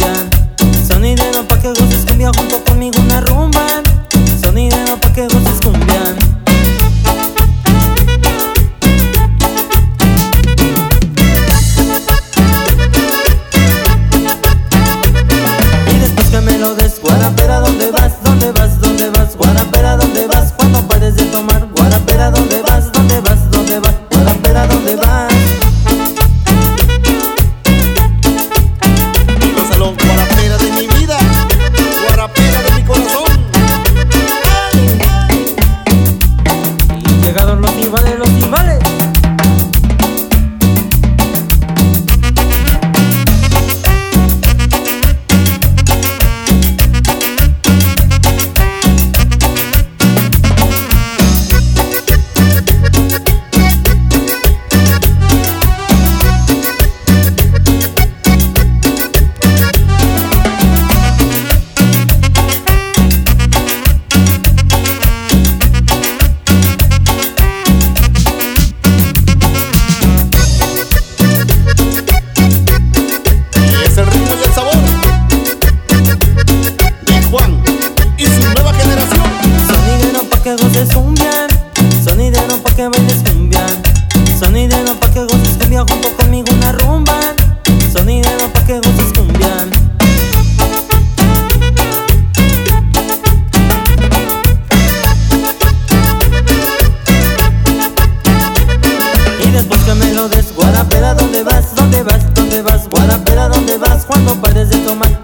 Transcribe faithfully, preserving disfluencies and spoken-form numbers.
cumbian. Sonidero pa' que goces cumbia junto conmigo una rumba. Sonidero pa' que goces cumbian. Y después que me lo des, guarapera, ¿dónde vas? ¿Dónde vas? ¿Dónde vas? Guarapera, ¿dónde vas? Cuando pares de tomar, guarapera, ¿dónde vas? ¿Dónde vas? ¿Dónde vas? Guarapera, ¿dónde vas? Gózalo, guarapera de mi vida, guarapera de mi corazón. Y llegaron los timbales, los timbales. Que goces cumbian, sonidero pa' que bailes cumbian, sonidero pa' que goces cumbia junto conmigo una rumba, sonidero pa' que goces cumbian. Y después que me lo des, guarapera, ¿dónde vas? ¿Dónde vas? ¿Dónde vas? Guarapera, ¿dónde vas? Cuando pares de tomar.